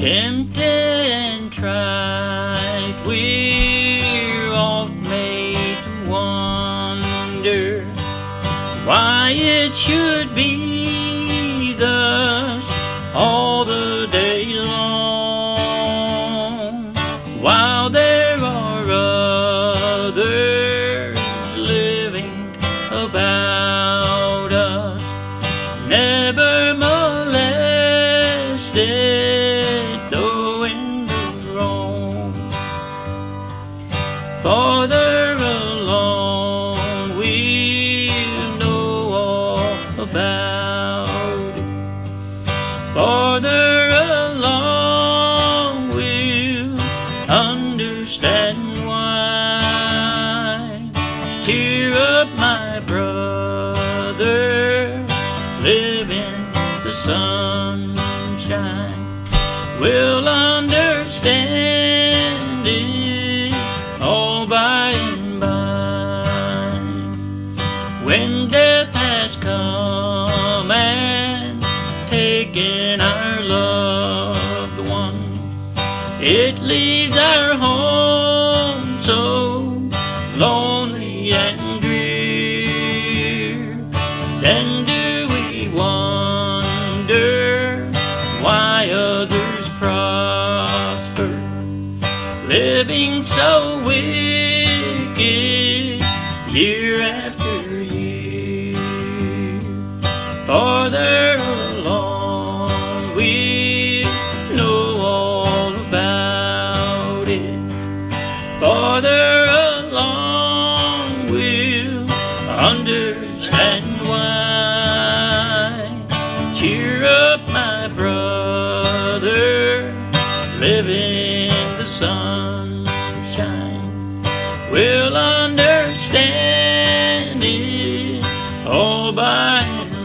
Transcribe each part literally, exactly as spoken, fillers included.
tempted and tried, we're oft made to wonder why it should be thus all the day long, while there are others living about us, never molested, though in the wrong. Farther along we'll know all about it. Farther along we'll understand why. Cheer up, my brother, live in the sunshine. We'll understand it all by and by. When death has come and taken our loved one, it leaves our home so lonely and drear. Then do we wonder why others prosper, living so wicked year after year? Farther along we know all about it. Farther along we'll understand why. Cheer up, my brother, live in the sunshine. We'll understand it all by and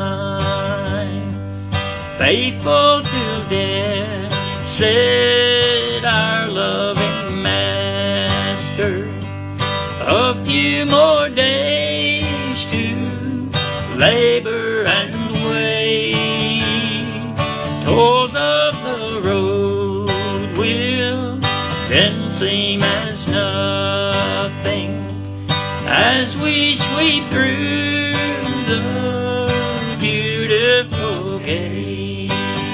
by. Faithful till death, said our loving Master. A few more days to labor and wait. Toils of the road will then seem as nothing as we sweep through the beautiful gate.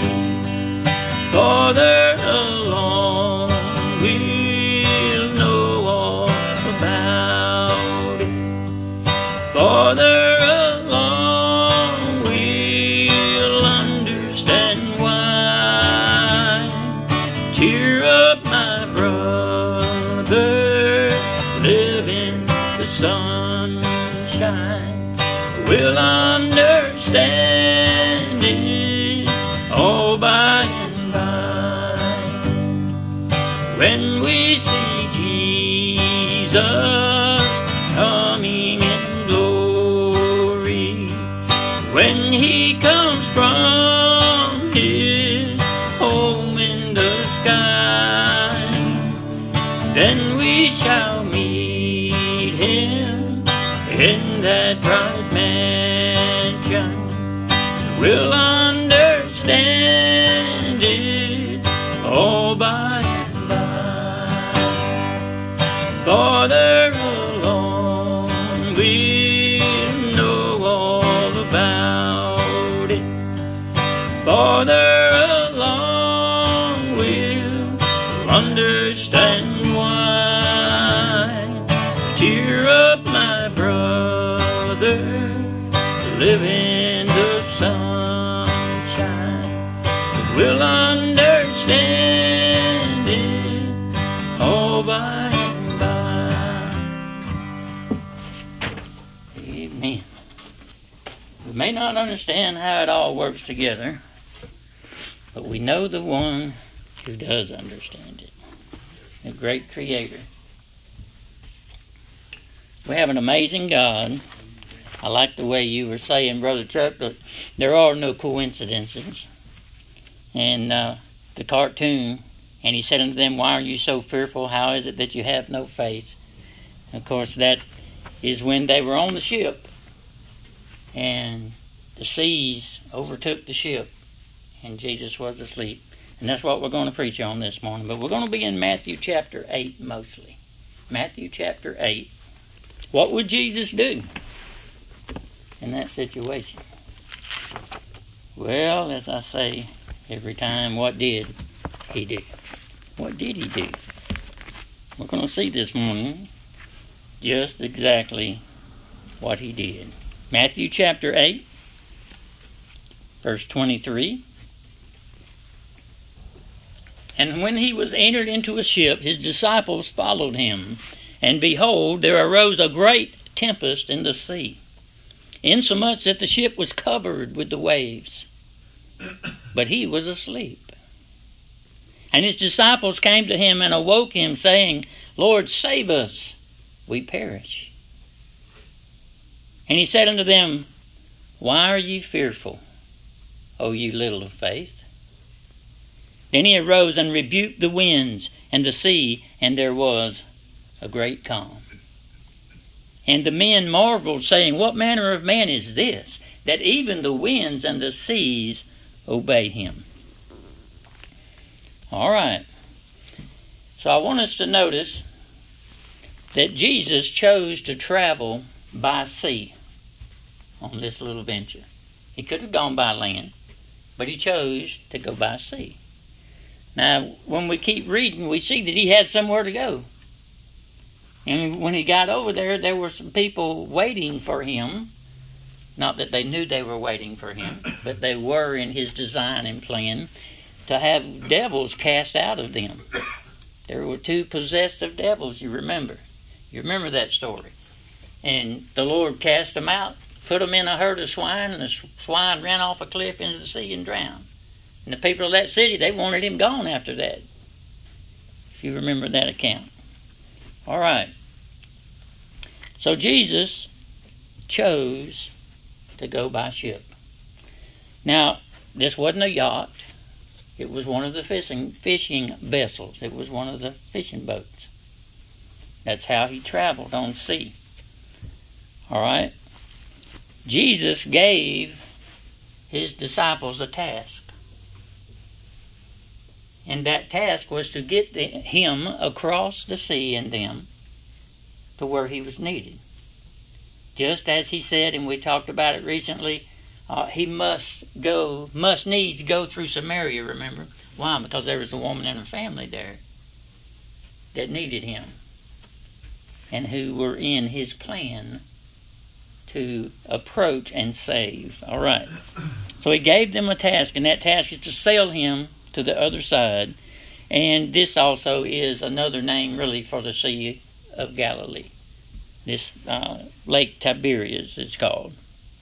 Farther along we'll know all about it. Farther along we'll understand why. Cheer up, my brother, live in the sunshine. We'll understand it all by and by. When we see Jesus coming in glory, when he comes from his home in the sky, then we shall meet him in that bright mansion. We'll understand it all by and by. Farther along we'll know all about it. Farther along we'll understand why. Cheer up, my brother, live in the sunshine. We'll understand it all by and by. Amen. We may not understand how it all works together, but we know the one who does understand it, the great Creator. We have an amazing God. I like the way you were saying, Brother Chuck, that there are no coincidences. And uh, the cartoon, and he said unto them, why are you so fearful? How is it that you have no faith? Of course, that is when they were on the ship, and the seas overtook the ship, and Jesus was asleep. And that's what we're going to preach on this morning. But we're going to be in Matthew chapter eight mostly. Matthew chapter eight. What would Jesus do in that situation? Well, as I say every time, what did he do? What did he do? We're going to see this morning just exactly what he did. Matthew chapter eight, verse twenty-three. And when he was entered into a ship, his disciples followed him. And behold, there arose a great tempest in the sea, insomuch that the ship was covered with the waves. But he was asleep. And his disciples came to him and awoke him, saying, Lord, save us, we perish. And he said unto them, Why are ye fearful, O ye little of faith? Then he arose and rebuked the winds and the sea, and there was a great calm. And the men marveled, saying, What manner of man is this, that even the winds and the seas obey him? All right. So I want us to notice that Jesus chose to travel by sea on this little venture. He could have gone by land, but he chose to go by sea. Now, when we keep reading, we see that he had somewhere to go. And when he got over there, there were some people waiting for him. Not that they knew they were waiting for him, but they were in his design and plan to have devils cast out of them. There were two possessed of devils, you remember. You remember that story. And the Lord cast them out, put them in a herd of swine, and the swine ran off a cliff into the sea and drowned. And the people of that city, they wanted him gone after that, if you remember that account. All right. So Jesus chose to go by ship. Now, this wasn't a yacht. It was one of the fishing, fishing vessels. It was one of the fishing boats. That's how he traveled on sea. All right. Jesus gave his disciples a task. And that task was to get the, him across the sea and them to where he was needed. Just as he said, and we talked about it recently, uh, he must go, must needs go through Samaria, remember? Why? Because there was a woman and a family there that needed him and who were in his plan to approach and save. All right. So he gave them a task, and that task is to sail him to the other side. And this also is another name really for the Sea of Galilee. This uh, Lake Tiberias it's called.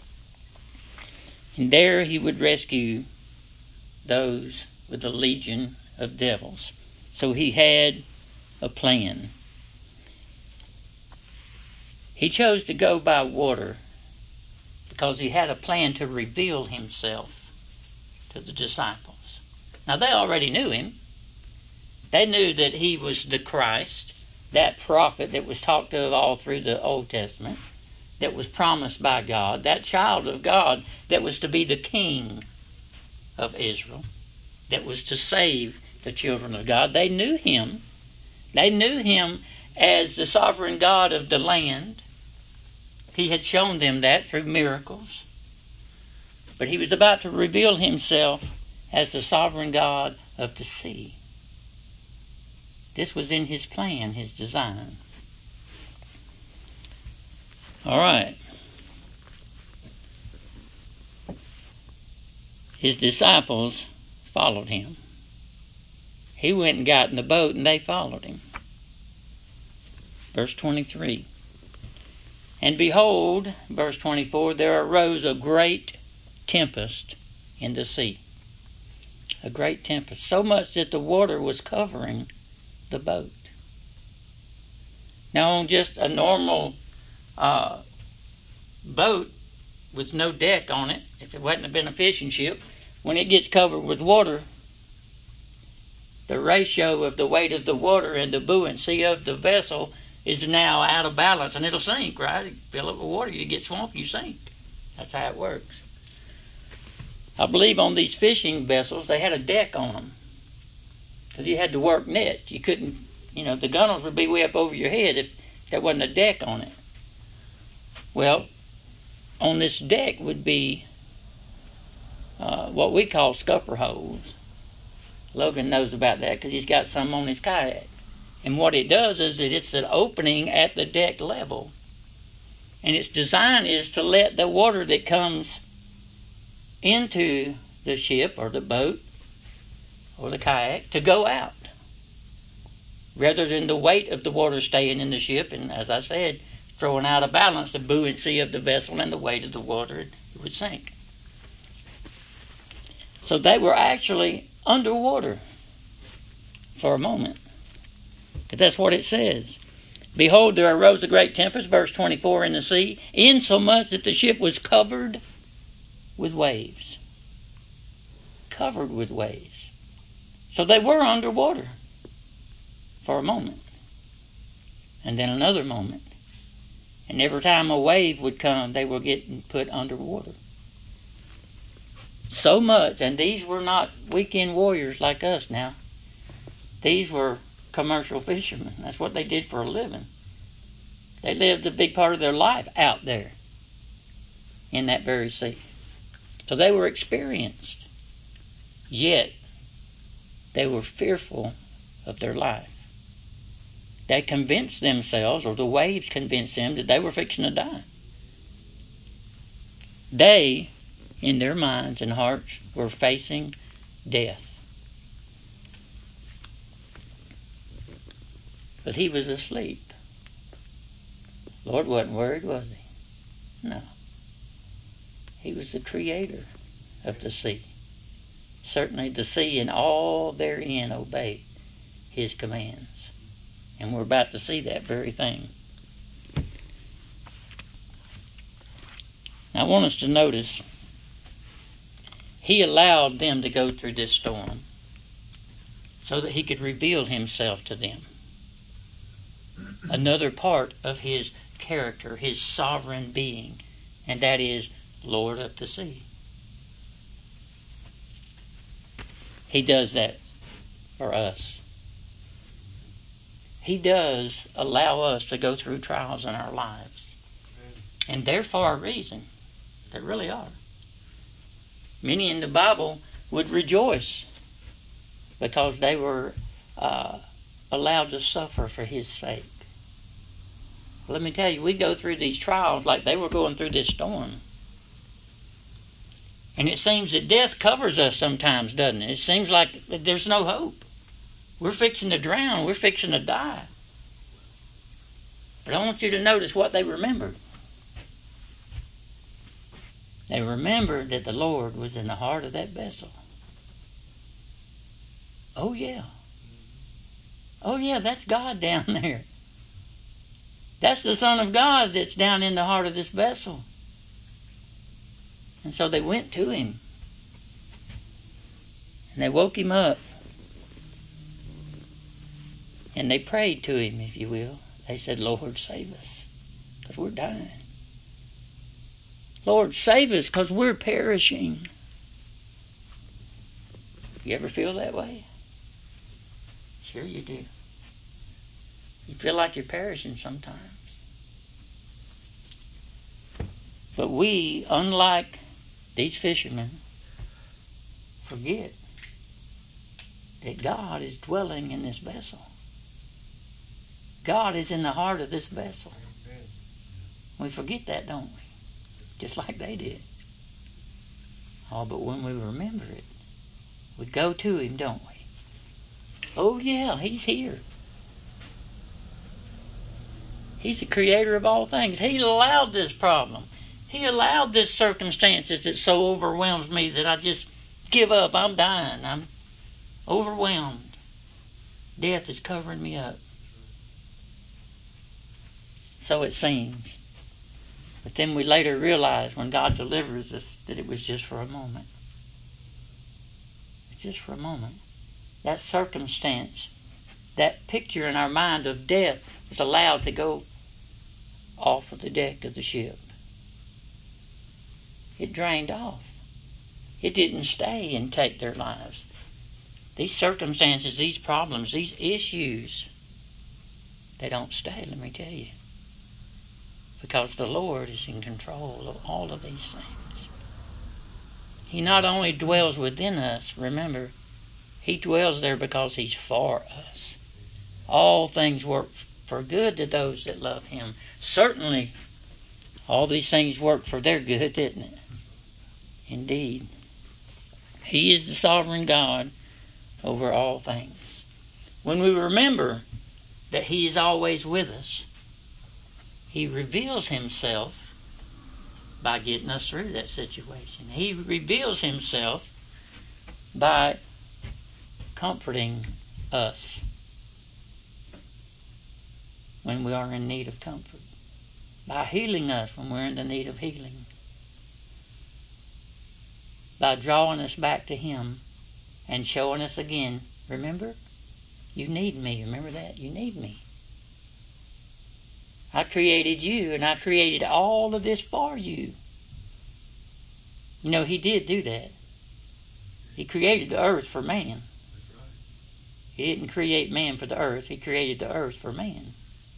And there he would rescue those with a legion of devils. So he had a plan. He chose to go by water because he had a plan to reveal himself to the disciples. Now, they already knew him. They knew that he was the Christ, that prophet that was talked of all through the Old Testament, that was promised by God, that child of God that was to be the king of Israel, that was to save the children of God. They knew him. They knew him as the sovereign God of the land. He had shown them that through miracles. But he was about to reveal himself as the sovereign God of the sea. This was in his plan, his design. All right. His disciples followed him. He went and got in the boat and they followed him. Verse twenty-three. And behold, verse twenty-four, there arose a great tempest in the sea. A great tempest, so much that the water was covering the boat. Now, on just a normal uh, boat with no deck on it, if it hadn't been a fishing ship, when it gets covered with water, the ratio of the weight of the water and the buoyancy of the vessel is now out of balance, and it'll sink, right? You fill it with water, you get swamped, you sink. That's how it works. I believe on these fishing vessels, they had a deck on them. because you had to work nets. You couldn't, you know, the gunnels would be way up over your head if there wasn't a deck on it. Well, on this deck would be uh, what we call scupper holes. Logan knows about that because he's got some on his kayak. And what it does is that it's an opening at the deck level. And its design is to let the water that comes into the ship or the boat or the kayak to go out, rather than the weight of the water staying in the ship and, as I said, throwing out of balance the buoyancy of the vessel and the weight of the water, it would sink. So they were actually underwater for a moment. But that's what it says. Behold, there arose a great tempest, verse twenty-four, in the sea, insomuch that the ship was covered with waves. Covered with waves. So they were underwater for a moment. And then another moment. And every time a wave would come, they were getting put underwater. So much, and these were not weekend warriors like us now. These were commercial fishermen. That's what they did for a living. They lived a big part of their life out there in that very sea. So they were experienced. Yet, they were fearful of their life. They convinced themselves, or the waves convinced them, that they were fixing to die. They, in their minds and hearts, were facing death. But he was asleep. Lord wasn't worried, was he? No. He was the creator of the sea. Certainly the sea and all therein obeyed his commands. And we're about to see that very thing. Now I want us to notice, he allowed them to go through this storm so that he could reveal himself to them. Another part of his character, his sovereign being, and that is Lord of the sea. He does that for us. He does allow us to go through trials in our lives. And they're for a reason. They really are. Many in the Bible would rejoice because they were uh, allowed to suffer for his sake. Let me tell you, we go through these trials like they were going through this storm. And it seems that death covers us sometimes, doesn't it? It seems like there's no hope. We're fixing to drown. We're fixing to die. But I want you to notice what they remembered. They remembered that the Lord was in the heart of that vessel. Oh, yeah. Oh, yeah, that's God down there. That's the Son of God that's down in the heart of this vessel. And so they went to him. And they woke him up. And they prayed to him, if you will. They said, Lord, save us, because we're dying. Lord, save us, because we're perishing. You ever feel that way? Sure you do. You feel like you're perishing sometimes. But we, unlike these fishermen, forget that God is dwelling in this vessel. God is in the heart of this vessel. We forget that, don't we? Just like they did. Oh, but when we remember it, we go to him, don't we? Oh, yeah, he's here. He's the creator of all things. He allowed this problem. He allowed this circumstances that so overwhelms me that I just give up. I'm dying. I'm overwhelmed. Death is covering me up. So it seems. But then we later realize when God delivers us that it was just for a moment. It's just for a moment. That circumstance, that picture in our mind of death was allowed to go off of the deck of the ship. It drained off. It didn't stay and take their lives. these circumstances, these problems, these issues, they don't stay, let me tell you. Because the Lord is in control of all of these things. He not only dwells within us, remember, He dwells there because He's for us. All things work for good to those that love Him. Certainly, all these things work for their good, didn't it? Indeed. He is the sovereign God over all things. When we remember that He is always with us, He reveals Himself by getting us through that situation. He reveals Himself by comforting us when we are in need of comfort, by healing us when we're in the need of healing, by drawing us back to Him and showing us again, remember, you need me. Remember that? You need me. I created you, and I created all of this for you. You know, He did do that. He created the earth for man. He didn't create man for the earth. He created the earth for man.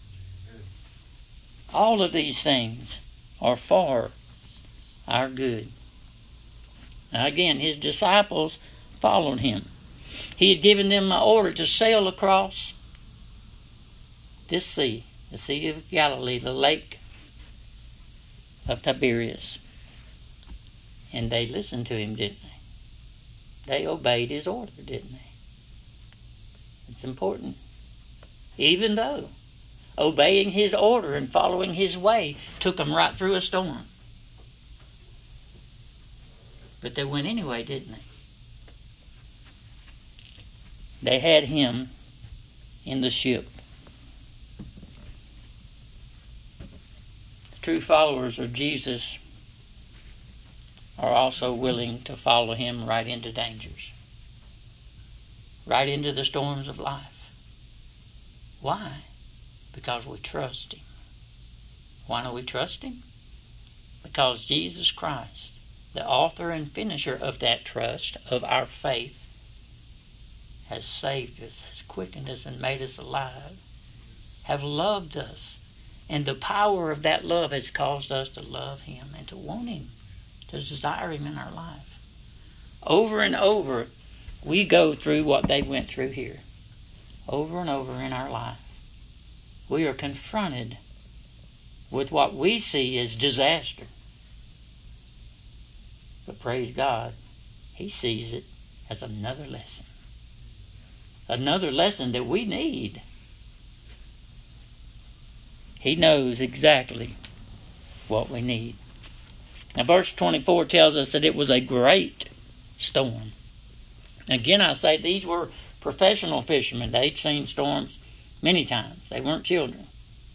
All of these things are for our good. Now again, His disciples followed Him. He had given them an order to sail across this sea, the Sea of Galilee, the lake of Tiberias. And they listened to Him, didn't they? They obeyed His order, didn't they? It's important. Even though obeying His order and following His way took them right through a storm. But they went anyway, didn't they? They had Him in the ship. The true followers of Jesus are also willing to follow Him right into dangers, right into the storms of life. Why? Because we trust Him. Why do we trust Him? Because Jesus Christ, the author and finisher of that trust, of our faith, has saved us, has quickened us, and made us alive, have loved us. And the power of that love has caused us to love Him and to want Him, to desire Him in our life. Over and over, we go through what they went through here. Over and over in our life, we are confronted with what we see as disaster. But praise God, He sees it as another lesson. Another lesson that we need. He knows exactly what we need. Now verse twenty-four tells us that it was a great storm. Again, I say these were professional fishermen. They'd seen storms many times. They weren't children.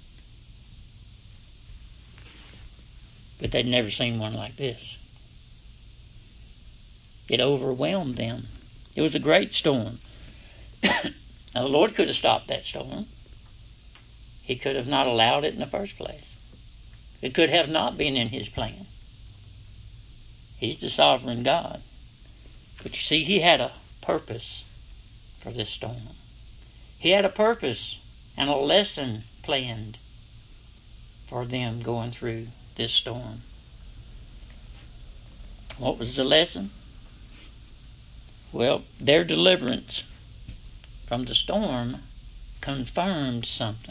But they'd never seen one like this. It overwhelmed them. It was a great storm. Now, the Lord could have stopped that storm. He could have not allowed it in the first place. It could have not been in His plan. He's the sovereign God. But you see, He had a purpose for this storm. He had a purpose and a lesson planned for them going through this storm. What was the lesson? Well, their deliverance from the storm confirmed something.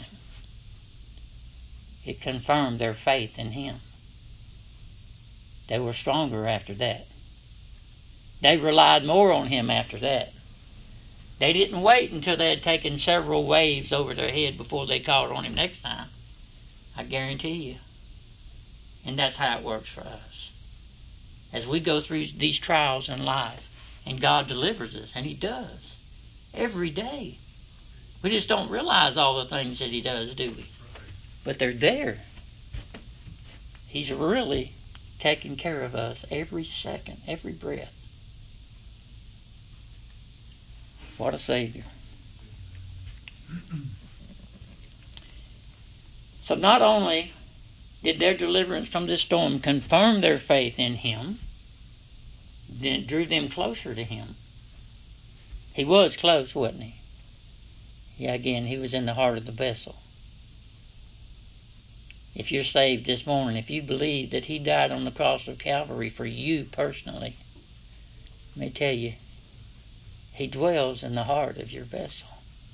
It confirmed their faith in Him. They were stronger after that. They relied more on Him after that. They didn't wait until they had taken several waves over their head before they called on Him next time. I guarantee you. And that's how it works for us. As we go through these trials in life, and God delivers us, and He does, every day. We just don't realize all the things that He does, do we? But they're there. He's really taking care of us every second, every breath. What a Savior. So not only did their deliverance from this storm confirm their faith in Him, then it drew them closer to Him. He was close, wasn't he? Yeah, again, he was in the heart of the vessel. If you're saved this morning, if you believe that he died on the cross of Calvary for you personally, let me tell you, he dwells in the heart of your vessel.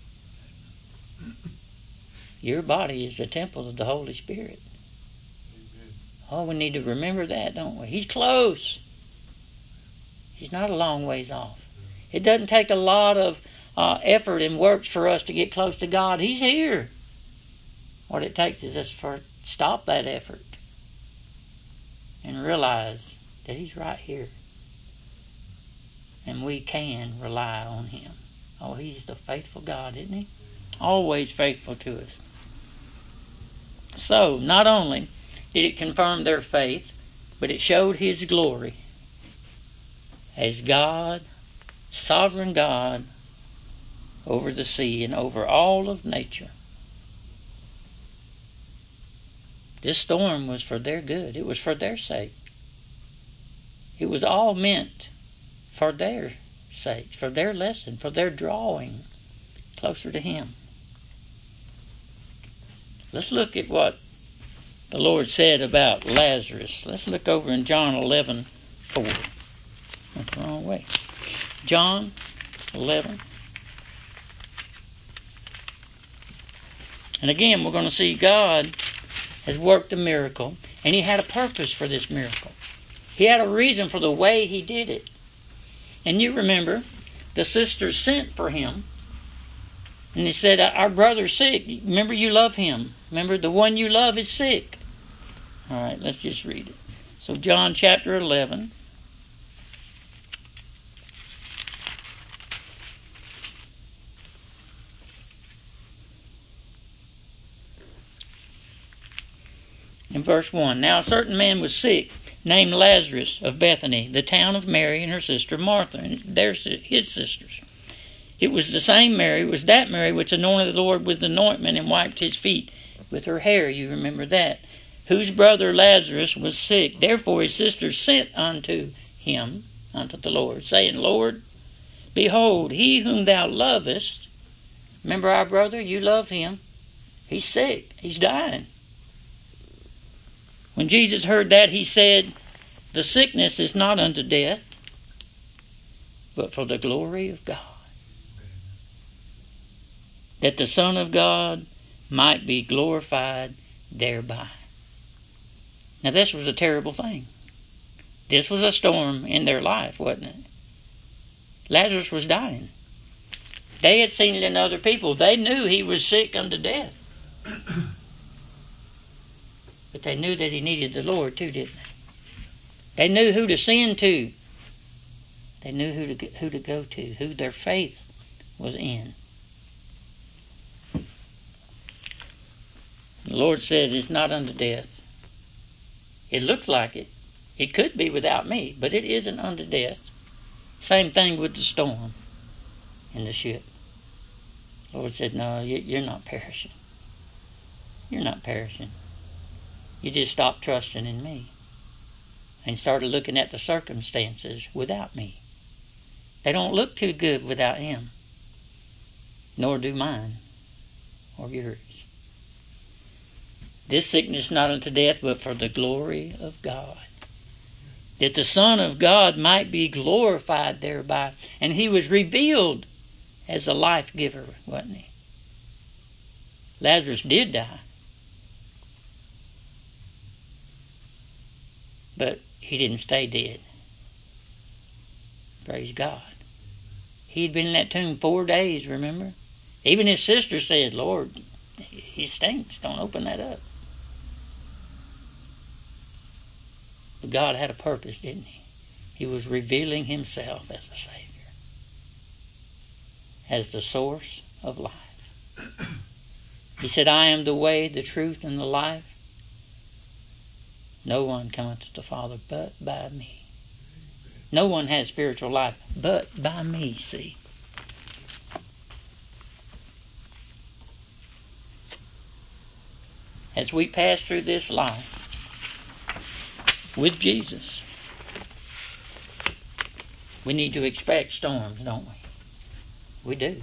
Your body is the temple of the Holy Spirit. Oh, we need to remember that, don't we? He's close. He's not a long ways off. It doesn't take a lot of uh, effort and works for us to get close to God. He's here. What it takes is us to stop that effort and realize that he's right here. And we can rely on him. Oh, he's the faithful God, isn't he? Always faithful to us. So, not only did it confirm their faith, but it showed his glory as God, sovereign God, over the sea and over all of nature. This storm was for their good. It was for their sake. It was all meant for their sake, for their lesson, for their drawing closer to him. Let's look at what the Lord said about Lazarus. Let's look over in John eleven four. Went the wrong way. John eleven. And again, we're going to see God has worked a miracle, and he had a purpose for this miracle. He had a reason for the way he did it. And you remember, the sisters sent for him, and he said, our brother's sick. Remember, you love him. Remember, the one you love is sick. All right, let's just read it. So John chapter eleven. In verse one, now a certain man was sick, named Lazarus of Bethany, the town of Mary and her sister Martha, and their, his sisters. It was the same Mary, it was that Mary which anointed the Lord with anointment and wiped his feet with her hair, you remember that, whose brother Lazarus was sick. Therefore his sisters sent unto him, unto the Lord, saying, Lord, behold, he whom thou lovest, remember our brother, you love him, he's sick, he's dying. When Jesus heard that, he said, the sickness is not unto death, but for the glory of God, that the Son of God might be glorified thereby. Now this was a terrible thing. This was a storm in their life, wasn't it? Lazarus was dying. They had seen it in other people. They knew he was sick unto death. But they knew that he needed the Lord too, didn't they? They knew who to send to. They knew who to, who to go to, who their faith was in. The Lord said, it's not unto death. It looks like it. It could be without me, but it isn't unto death. Same thing with the storm in the ship. The Lord said, no, you're not perishing. You're not perishing. You just stopped trusting in me and started looking at the circumstances without me. They don't look too good without him, nor do mine or yours. This sickness not unto death, but for the glory of God, that the Son of God might be glorified thereby. And he was revealed as a life giver, wasn't he? Lazarus did die, but he didn't stay dead. Praise God. He'd been in that tomb four days, remember? Even his sister said, Lord, he stinks. Don't open that up. But God had a purpose, didn't he? He was revealing himself as a Savior, as the source of life. He said, I am the way, the truth, and the life. No one cometh to the Father but by me. No one has spiritual life but by me, see. As we pass through this life with Jesus, we need to expect storms, don't we? We do.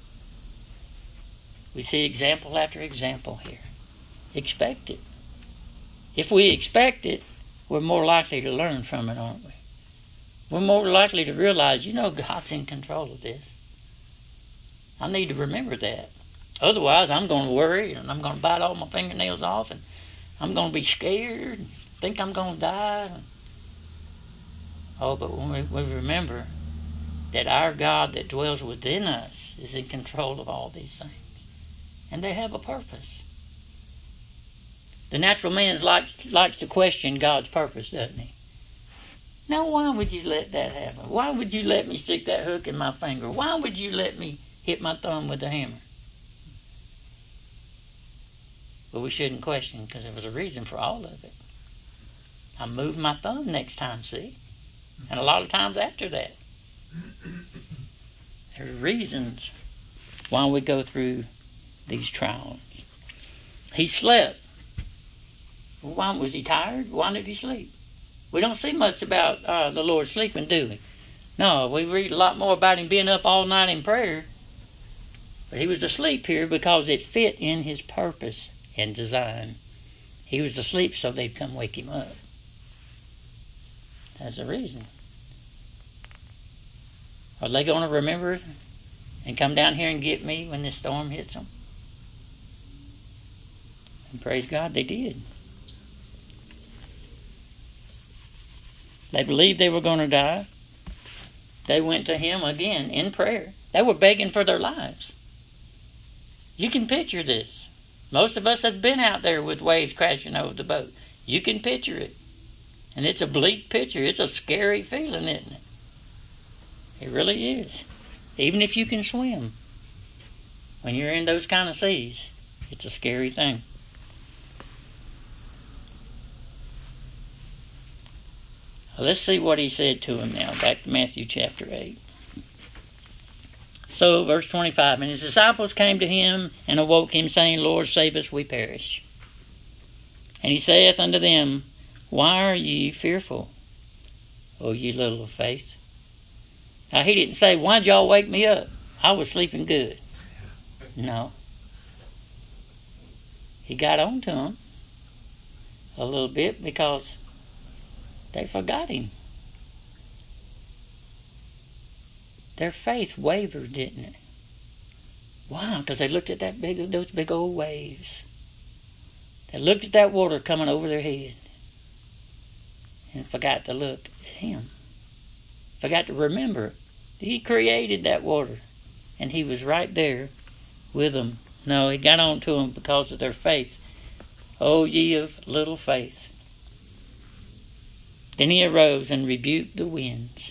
We see example after example here. Expect it. If we expect it, we're more likely to learn from it, aren't we? We're more likely to realize, you know, God's in control of this. I need to remember that. Otherwise, I'm going to worry, and I'm going to bite all my fingernails off, and I'm going to be scared, and think I'm going to die. Oh, but when we, we remember that our God that dwells within us is in control of all these things, and they have a purpose. The natural man likes, likes to question God's purpose, doesn't he? Now, why would you let that happen? Why would you let me stick that hook in my finger? Why would you let me hit my thumb with a hammer? But we shouldn't question, because there was a reason for all of it. I moved my thumb next time, see? And a lot of times after that. There are reasons why we go through these trials. He slept. Well, why was he tired? Why did he sleep? We don't see much about uh, the Lord sleeping, do we? No, we read a lot more about him being up all night in prayer. But he was asleep here because it fit in his purpose and design. He was asleep so they'd come wake him up. That's the reason. Are they going to remember and come down here and get me when this storm hits them? And praise God, they did. They believed they were going to die. They went to him again in prayer. They were begging for their lives. You can picture this. Most of us have been out there with waves crashing over the boat. You can picture it. And it's a bleak picture. It's a scary feeling, isn't it? It really is. Even if you can swim, when you're in those kind of seas, it's a scary thing. Let's see what he said to him now. Back to Matthew chapter eight. So, verse twenty-five, and his disciples came to him and awoke him, saying, Lord, save us, we perish. And he saith unto them, Why are ye fearful, O ye little of faith? Now, he didn't say, why'd y'all wake me up? I was sleeping good. No. He got on to them a little bit because they forgot him. Their faith wavered, didn't it? Why? Because they looked at that big, those big old waves. They looked at that water coming over their head and forgot to look at him. Forgot to remember he created that water and he was right there with them. No, he got on to them because of their faith. O ye of little faith. Then he arose and rebuked the winds.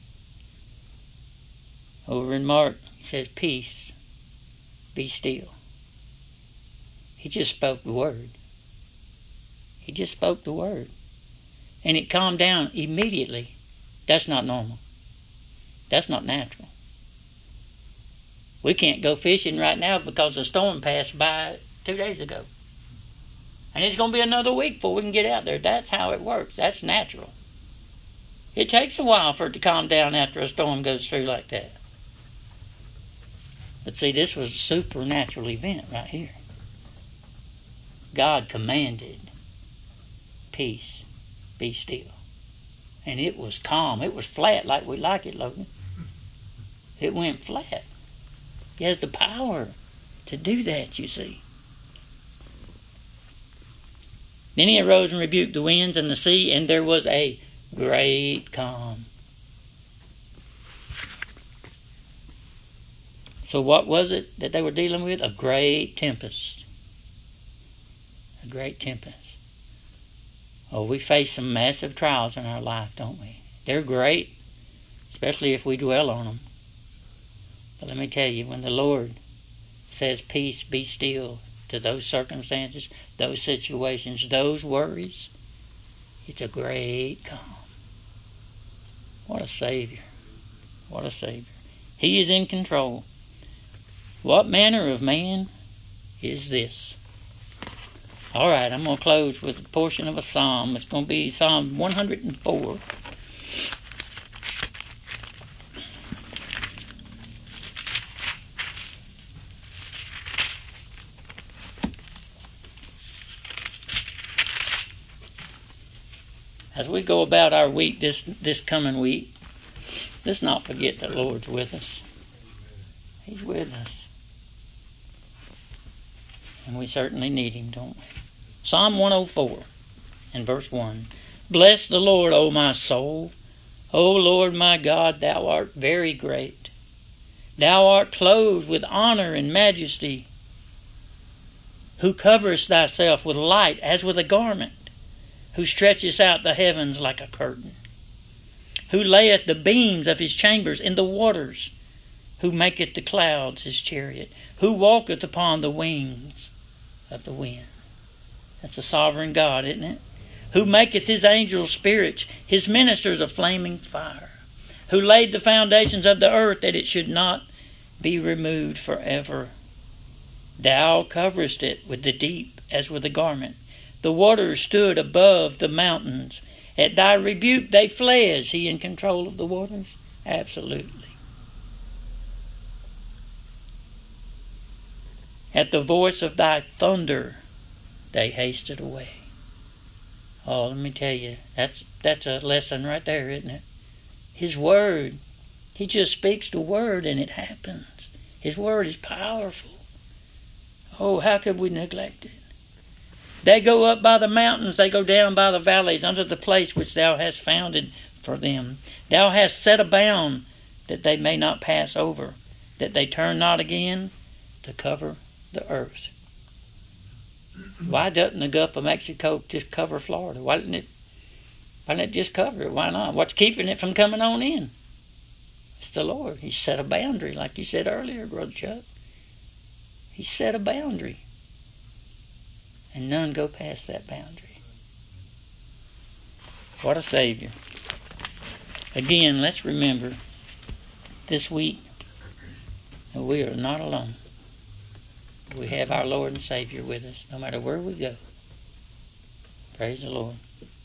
Over in Mark, he says, Peace, be still. He just spoke the word. He just spoke the word. And it calmed down immediately. That's not normal. That's not natural. We can't go fishing right now because the storm passed by two days ago. And it's going to be another week before we can get out there. That's how it works. That's natural. It takes a while for it to calm down after a storm goes through like that. But see, this was a supernatural event right here. God commanded, peace, be still. And it was calm. It was flat like we like it, Logan. It went flat. He has the power to do that, you see. Then he arose and rebuked the winds and the sea, and there was a great calm. So what was it that they were dealing with? A great tempest. A great tempest. Oh, we face some massive trials in our life, don't we? They're great, especially if we dwell on them. But let me tell you, when the Lord says, peace, be still, to those circumstances, those situations, those worries, it's a great calm. What a Savior. What a Savior. He is in control. What manner of man is this? All right, I'm going to close with a portion of a psalm. It's going to be Psalm one hundred four. as we go about our week this, this coming week, let's not forget that the Lord's with us. He's with us. And we certainly need Him, don't we? Psalm one oh four and verse one. Bless the Lord, O my soul. O Lord my God, Thou art very great. Thou art clothed with honor and majesty, who coverest Thyself with light as with a garment, who stretchest out the heavens like a curtain, who layeth the beams of His chambers in the waters, who maketh the clouds His chariot, who walketh upon the wings of the wind. That's a sovereign God, isn't it? Who maketh His angels spirits, His ministers a flaming fire, who laid the foundations of the earth that it should not be removed forever. Thou coverest it with the deep as with a garment. The waters stood above the mountains. At Thy rebuke they fled. Is He in control of the waters? Absolutely. At the voice of Thy thunder they hasted away. Oh, let me tell you, that's that's a lesson right there, isn't it? His Word. He just speaks the Word and it happens. His Word is powerful. Oh, how could we neglect it? They go up by the mountains, they go down by the valleys, unto the place which Thou hast founded for them. Thou hast set a bound that they may not pass over, that they turn not again to cover the earth. Why doesn't the Gulf of Mexico just cover Florida? Why didn't it, why didn't it just cover it? Why not? What's keeping it from coming on in? It's the Lord. He set a boundary, like you said earlier, Brother Chuck. He set a boundary. And none go past that boundary. What a Savior. Again, let's remember this week that we are not alone. We have our Lord and Savior with us no matter where we go. Praise the Lord.